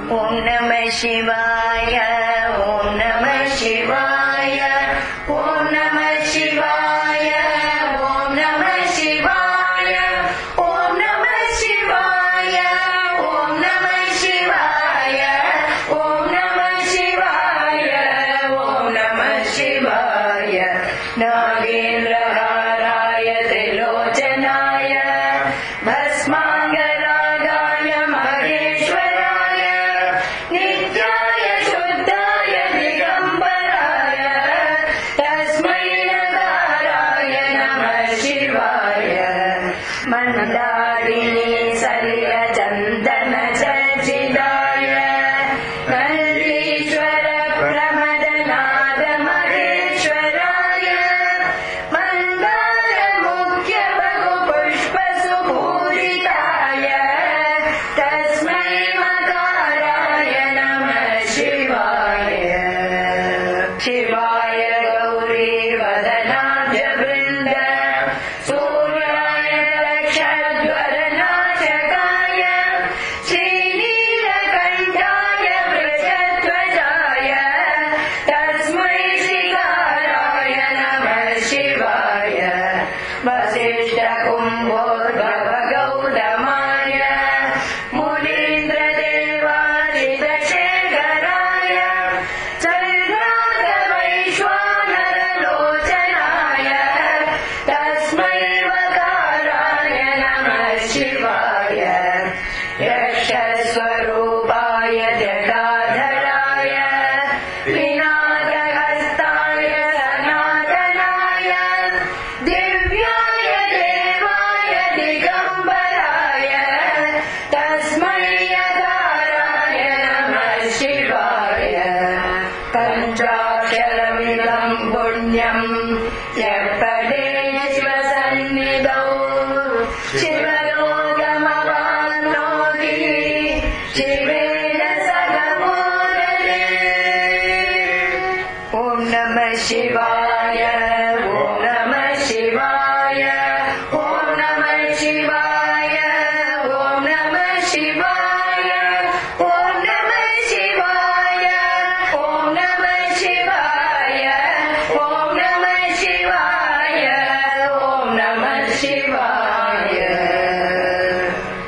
ஓம் நம சிவாய ஓம் நம சிவாய ஓம் நம சிவாய ஓம் நம சிவாய ஓம் நம சிவாய ஓம் நம சிவாய ஓம் நம சிவாய ஓம் நம சிவாய நாகேந்திரஹாராய திரிலோச்சனாய பஸ்மாங்கராகாய மகேஸ்வராய நித்யாய சுத்தாய திகம்பராய தஸ்மை நகாராய நமः சிவாய மந்தாரிணி சலில சந்தன சர்ச்சிதாய கந்தீஸ்வர பிரமதநாத மகேஸ்வராய மந்தார முக்கிய பகு புஷ்ப சுபூரிதாய தஸ்மை மகாராய நமः சிவாய சிவாய கௌரி வதனாஜ பிருந்த சூர்யாய லக்ஷத்வரநாசகாய ஸ்ரீநீலகண்டாய விருஷத்வஜாய தஸ்மை ஸ்ரீகாராய நமः சிவாய வசிஷ்ட கும்போத்பவ கௌதமாய முனீந்திர தேவாதிதசேகராய சந்திராத வைஸ்வானர லோச்சனாய தஸ்மை வகாராய நமः சிவாய யக்ஷஸ்வரூபாய ஜடாதராய விநாதஹஸ்தாய சனாதனாய திவ்யாய தேவாய திகம்பராய தஸ்மை யகாராய நமः சிவாய பஞ்சாக்ஷரமிதம் புண்ணியம் யப்பதே சிவசந்நிதௌ சிவலோகமவாப்னோதி சிவேன சக மோதலே. ஓம் நம சிவாய ஓம் நம சிவாய